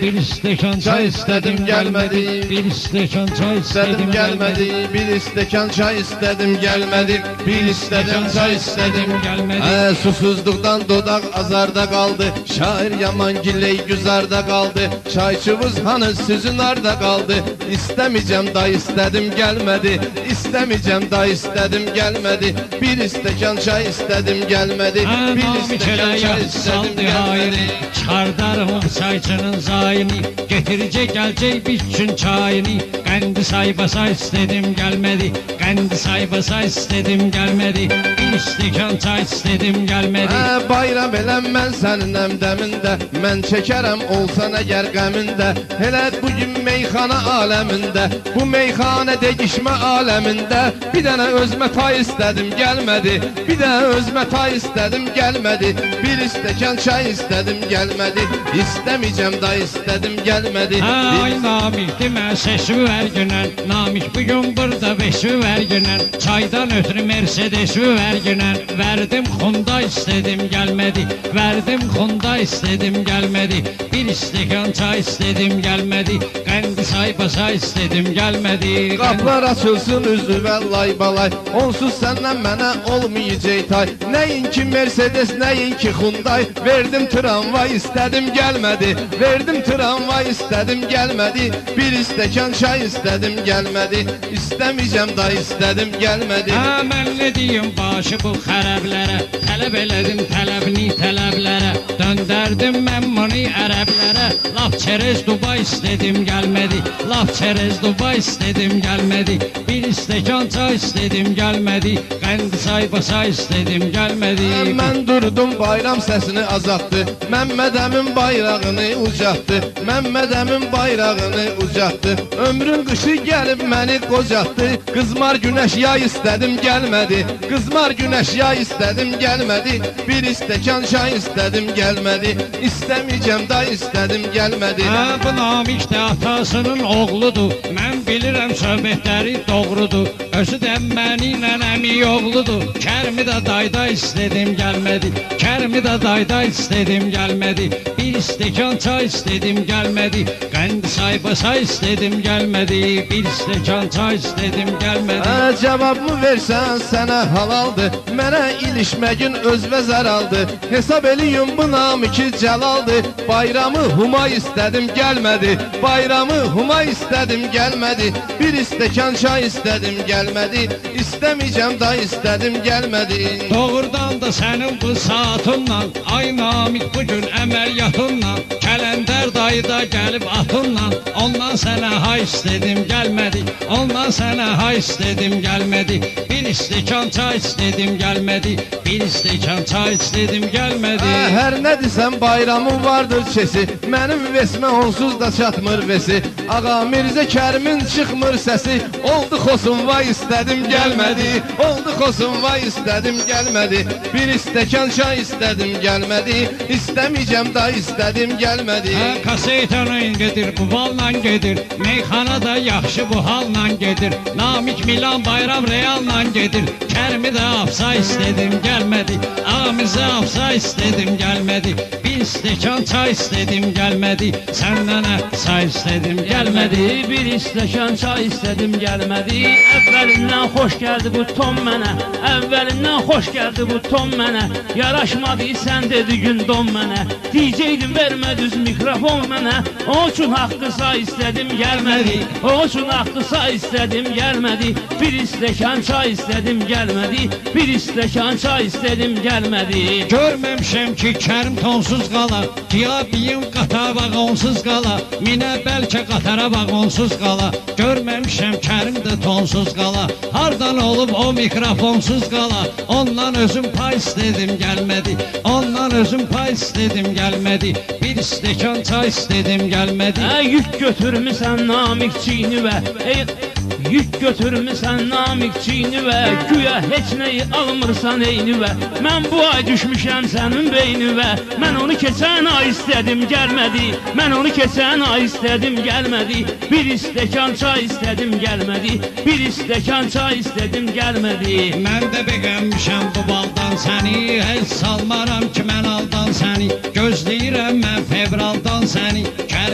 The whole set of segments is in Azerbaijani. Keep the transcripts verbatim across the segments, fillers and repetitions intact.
Bir stəkan çay istədim gəlmədi. Bir stəkan çay istədim gəlmədi. Bir stəkan çay istədim gəlmədi. Bir stəkan çay istədim gəlmədi. Ə, susuzluqdan dodaq azarda qaldı. Şair yaman giley güzarda qaldı. Çayçımız hanı sizin arda qaldı. İstəməyəcəm da istədim gəlmədi. İstəməyəcəm da istədim gəlmədi. Bir stəkan çay istədim gəlmədi. Bir stəkan çay istədim gəlmədi. Çıxardarım çayçının zayini. Getirecek gelecek bir gün çayını. Qəndi saybasa istedim gelmedi. Qəndi saybasa istedim gelmedi. Bir stəkan çay istedim gelmedi. Ə, bayram eləm mən sənin əmdəmində. Mən çəkərəm olsan əgər qəmində. Elə bugün meyxana aləmində. Bu meyxana degişmə aləmində. Bir dənə özmə tay istədim gəlmədi. Bir dənə özmə tay istədim gəlmədi. Bir stəkan çay istədim gəlmədi. İstəməyəcəm da istədim gəlmədi. Ay Namik demə sesi ver günən. Namik bugün burada beşi ver günən. Çaydan ötürü Mercedes'i ver günən. Verdim Honda istedim gelmedi. Verdim Honda istedim gelmedi. Bir stəkan çay istedim gelmedi. Qəndi saybasa istedim gelmedi. Qaplar açılsın üzü və lay balay. Onsuz səndən mənə olmayacaq tay. Nəyinki Mercedes, nəyinki Hyundai. Verdim tramvay istədim gəlmədi. Verdim tramvay istədim gəlmədi. Bir stəkan çay istədim gəlmədi. İstəməyəcəm da istədim gəlmədi. Hə, mən nə deyim başı bu xərəblərə. Tələb elədim tələbini tələblərə. Döndərdim mən bunu ərəblərə. Laf çerez Dubai istedim gelmedi. Laf çerez Dubai istedim gelmedi. Bir stəkan çay istedim gelmedi. Qəndi saybasa istedim gelmedi. Mən durdum bayram səsini azaltdı. Məmməd əmin bayrağını ucaltdı. Məmməd əmin bayrağını ucaltdı. Ömrün qışı gəlib məni qocaltdı. Qızmar günəş yay istədim gəlmədi. Qızmar günəş yay istədim gəlmədi. Bir stəkan çay istədim gəlmədi. İstəməyəcəm da istədim gəlmədi. Hə, bu Namik də atasının oğludur. Mən bilirəm söhbətləri doğrudur. Özü də mənim nənəmi oğludur. Kərmi də dayda istedim gelmedi. Kərmi də dayda istedim gelmedi. Bir stəkan çay istedim gelmedi. Qəndi saybasa istedim gelmedi. Bir stəkan çay istedim gelmedi. Hə, cavabımı versən sənə halaldır. Mənə ilişməgin özvə zəraldır. Hesab eləyim bu Namiki Cəlaldır. Bayramı huma istədim gəlmədi. Bayramı huma istədim gəlmədi. Bir stəkan çay istədim gəlmədi. İstəməyəcəm da istədim gəlmədi. Doğrudan da sənin bu saatınla, ay Namik bugün əməliyyatınla, Kələndər dayı da gəlib atınla, ondan sənə hay istedim gəlmədi. Ondan sənə hay istedim gəlmədi. Bir stəkan çay istedim gəlmədi. Bir stəkan çay istedim gəlmədi. Ə, hər nə desən bayramın vardır kesi. Mənim vesmə onsuz da çatmır vesi. Ağa Mirzə Kərimin çıxmır səsi. Oldu xosun vay istədim gəlmədi. Oldu xosun vay istədim gəlmədi. Bir stəkan çay istədim gəlmədi. İstəməyəcəm da istədim gəlmədi. Hə, kasetana gedir, bu valla gedir. Meyxana da yaxşı bu halla gedir. Namik Milan Bayram Real'la gedir. Kərimi də afsa istedim gəlmədi. Ağamızı afsa istedim gəlmədi. Bir stəkan çay istedim gəlmədi. Səndən çay istedim gəlmədi. Bir stəkan çay istedim gəlmədi. Əvvəlindən xoş gəldi bu ton mənə. Əvvəlindən xoş gəldi bu ton mənə. Yaraşmadı sən dedi gün don mənə. Diyəcəkdim vermə düz mikrofon mənə. O üçün haqqısa istedim gəlmədi. O üçün haqqısa istedim gəlmədi. Bir stəkan çay istedim gəlmədi. Bir stəkan çay istedim gəlmədi. Görməmişəm ki Kərim tonsuz qala. Qiyabiyim qata vaqonsuz qala. Minə bəlkə qatara vaqonsuz qala. Görməmişəm Kərim də tonsuz qala. Hardan olub o mikrofonsuz qala. Ondan özüm pay istedim gəlmədi. Ondan özüm pay istedim gəlmədi. Bir stəkan çay istedim gəlmədi. Hə, yük götürmüsən Namik çiynivə. Ey yük götürmüsən Namik çiynivə. Güya heç nəyi almırsan eynivə. Mən bu ay düşmüşəm sənin beynivə. Mən onu keçən ay istədim gəlmədi. Mən onu keçən ay istədim gəlmədi. Bir stəkan çay istədim gəlmədi. Bir stəkan çay istədim gəlmədi. Mən də beğenmişəm bu baldan səni. Heç salmaram ki mən aldan səni. Gözləyirəm mən fevraldan səni. Kərim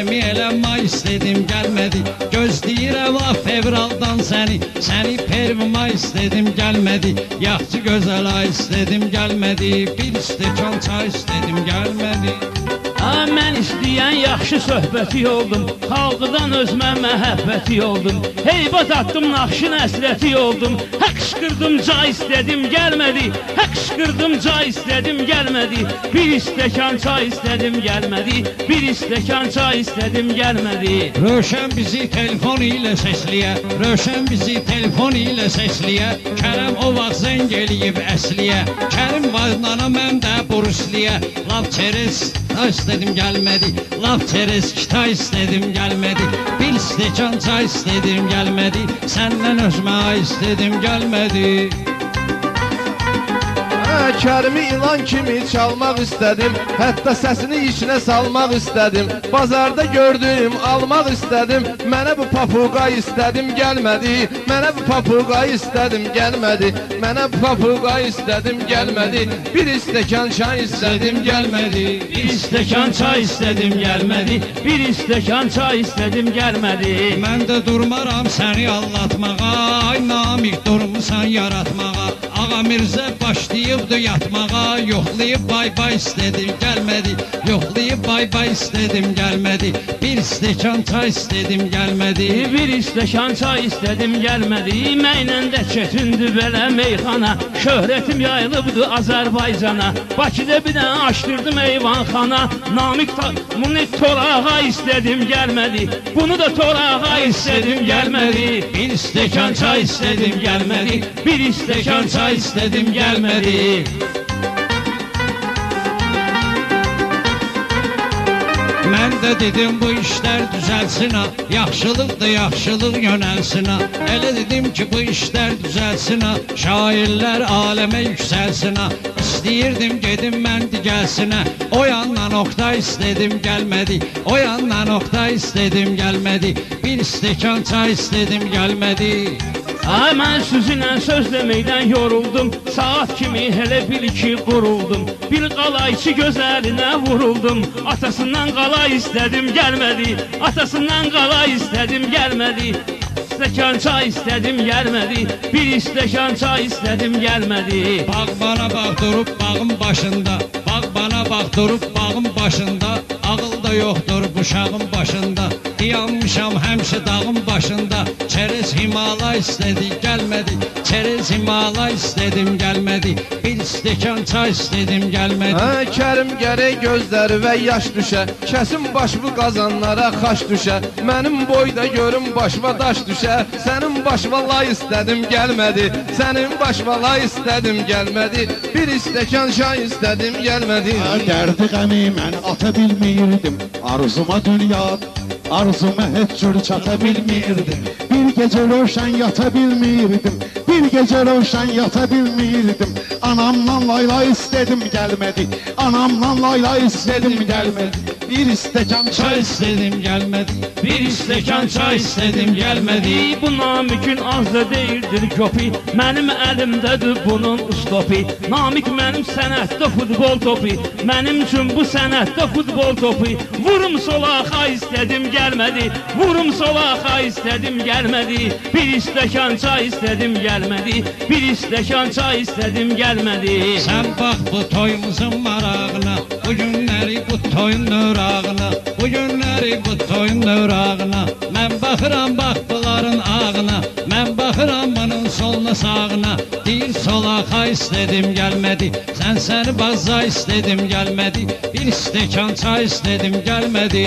Kərmi eləmə istedim gəlmədi. Gözləyirəm la fevraldan səni, səni pervuma istedim gəlmədi. Yaxşı gözələ istedim gəlmədi. Bir stəkan çay istedim gəlmədi. Ha, mən istəyən yaxşı söhbəti oldum, xalqıdan özmə məhəbbəti oldum. Heybat atdım, naxşın əsrəti oldum. Hə qışqırdım, çay istədim gəlmədi. Hə qışqırdım, çay istədim gəlmədi. Bir stəkan çay istədim gəlmədi. Bir stəkan çay istədim gəlmədi. Rövşən bizi telefon ilə səsliyə, Rövşən bizi telefon ilə səsliyə. Kərəm o vaxt zəng eləyib əsliyə. Kərim vaznana mən də Brusliyə. Lav çerez ta istedim gəlmədi. Lav çerez kita istedim gəlmədi. Bir stəkan çay istedim gəlmədi. Səndən özmə istedim gəlmədi. Kərimi ilan kimi çalmaq istədim, hətta səsini içinə salmaq istədim. Bazarda gördüm, almaq istədim. Mənə bu papuqa istədim gəlmədi. Mənə bu papuqa istədim gəlmədi. Mənə bu papuqa istədim gəlmədi. Bir stəkan çay istədim gəlmədi. Bir stəkan çay istədim gəlmədi. Bir stəkan çay istədim gəlmədi. Mən də durmaram səni allatmağa, ay Namik durmusan yaratmağa. Ağa Mirzə başlayıbdı yatmağa, yoxlayıb bay bay istedim gəlmədi. Yoxlayıb bay bay istedim gəlmədi. Bir stəkan çay istedim gəlmədi. Bir stəkan çay istədim gəlmədi. Mənlə də çətindir belə meyxana. Şöhrətim yayılıbdı Azərbaycana. Bakıda bir dənə açdırdım eyvanxana. Namik bunu torağa istədim gəlmədi. Bunu da torağa istədim gəlmədi. Bir stəkan çay istedim gəlmədi. Bir stəkan çay istədim gəlmədi. Mən də dedim bu işlər düzəlsin ha, yaxşılıqdır yaxşılıq yönəlsin ha. Elə dedim ki bu işlər düzəlsin ha, şairlər aləmə yüksəlsin ha. İstəyirdim gedim mən digəlsin ha, o yandan Oqtay istedim gəlmədi. O yandan Oqtay istedim gəlmədi. Bir stəkan çay istedim gəlmədi. Ay mən sizinlə söz deməkdən yoruldum. Saat kimi hələ bil ki quruldum. Bir qalayçı gözəlinə vuruldum. Atasından qala istədim gəlmədi. Atasından qala istədim gəlmədi. Stəkan çay istədim gəlmədi. Bir stəkan çay istədim gəlmədi. Bağ bana bax durub bağın başında. Bağ bana bax durub bağın başında. Ağıl da yoxdur buşağın başında. Yanmışam həmişə dağın başında. Çerez Himala istedi gəlmədi. Çerez Himala istedim gəlmədi. Bir stəkan çay istedim gəlmədi. Hə, Kərim gərək gözləri və yaş düşə. Kəsin başımı qazanlara xaş düşə. Mənim boyda görüm başıma daş düşə. Sənin başıma lay istədim gəlmədi. Sənin başıma lay istədim gəlmədi. Bir stəkan çay istədim gəlmədi. Dərdi qəmi mən ata bilmirdim. Arzuma dünya, arzuma heç cür çata bilmirdim. Bir gecə roşan yata bilmirdim. Bir gecə roşan yata bilmirdim. Anamdan layla istedim gəlmədi. Anamdan layla istedim gəlmədi. Bir stəkan çay istedim gəlmədi. Bir stəkan çay istedim gəlmədi. Bu Namik'in az da deyildir köpi. Mənim əlimdədir bunun ustopi. Namik mənim sənətdə futbol topi. Mənim üçün bu sənətdə futbol topi. Vurum solaxa istedim gəlmədi. Vurum solaxa istedim gəlmədi. Bir stəkan çay istedim gəlmədi. Bir stəkan çay istedim gəlmədi. Sən bax bu toyumuzun marağına, bu günləri bu toyun nörağına, bu günləri bu toyun nörağına. Mən baxıram bax bunların ağına, mən baxıram bunun soluna sağına. Deyir solaxa istedim gəlmədi, sən səni bazza istedim gəlmədi. Bir stəkan çay istedim gəlmədi.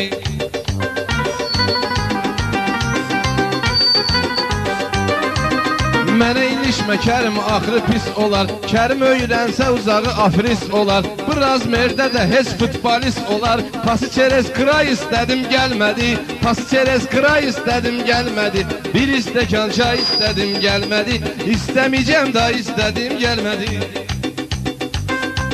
Mənə ilişmə Kərim, axırı pis olar. Kərim öyrənsə uzağı afris olar. Biraz merdə də heç futbolist olar. Pası çerez kıray istədim gəlmədi. Pası çerez kıray istədim gəlmədi. Bir stəkan çay istədim gəlmədi. İstəməyəcəm da istədim gəlmədi. Bahar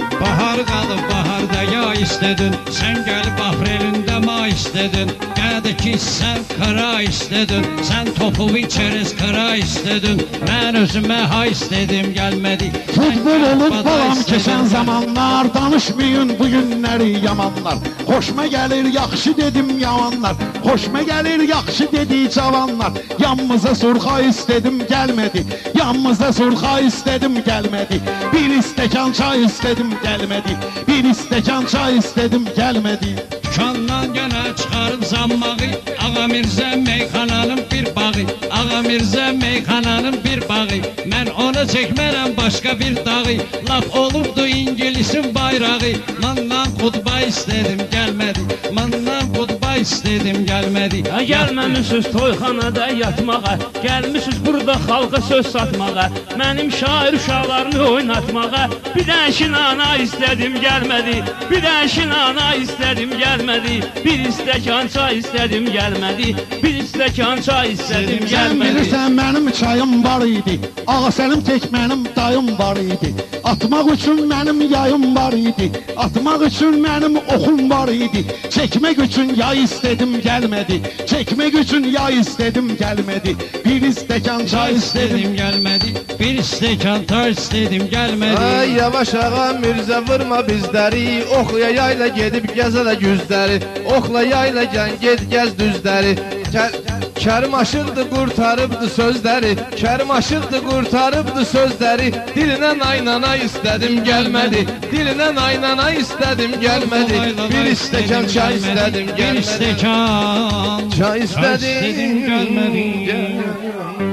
Harı qalıb baharda ya istedin Sen gəlib aprelində ma istedin Qədi ki sən qara istedin Sen topuğu çerez qara istedin Mən özümə ha istedim gəlmədi Futbol olub balam keçən zamanlar Danışmayın bu günləri yamanlar Xoşma gəlir yaxşı dedim yamanlar Xoşma gəlir yaxşı dedi cavanlar Yanımıza surxa istedim gəlmədi Yanımıza surxa istedim gəlmədi Bir istəkan çay istedim gəlmədi Bir istəkan çay istedim gəlmədi Dükkandan gene çıxarıb zammağı Ağa Mirzə meyxananın bir bağı Ağa Mirzə meyxananın bir bağı Mən ona çəkmərəm başqa bir dağı Laf olubdu İngilisin bayrağı Mandan xutba istedim gəlmədi Mandan xutba istedim gəlmədi Ya gəlməmişsiniz toyxanada yatmağa Gəlmişsiniz burada xalqa söz satmağa Mənim şair uşaqlarını oynatmağa Bir dənşin ana istedim gəlmədi Bir dənşin ana istedim gəlmədi Bir istəkan çay istedim gəlmədi Bir istəkan çay istedim Sən gəlmədi bilirsən mənim çayım var idi Ağa sənin tək mənim dayım var idi Atmaq üçün mənim yayım var idi Atmaq üçün mənim oxum var idi Çəkmək üçün yay istedim gəlmədi Çəkmək üçün yay istedim gəlmədi Bir istəkan çay istedim istedim gəlmədi Bir istəkan çay istedim gəlmədi Ay yavaş ağa Mirzə vurma bizləri Oxla yayla gedib gəzələ güzləri Oxla yayla gən ged gəz düzləri Kər Kərim aşıqdı qurtarıbdı sözləri Kərim aşıqdı qurtarıbdı sözləri Dilinə naynana istedim gəlmədi Dilinə naynana istedim gəlmədi Bir istəkan çay istedim Bir gəlmədi istəkan Çay istedim gəlmədi gəlmədi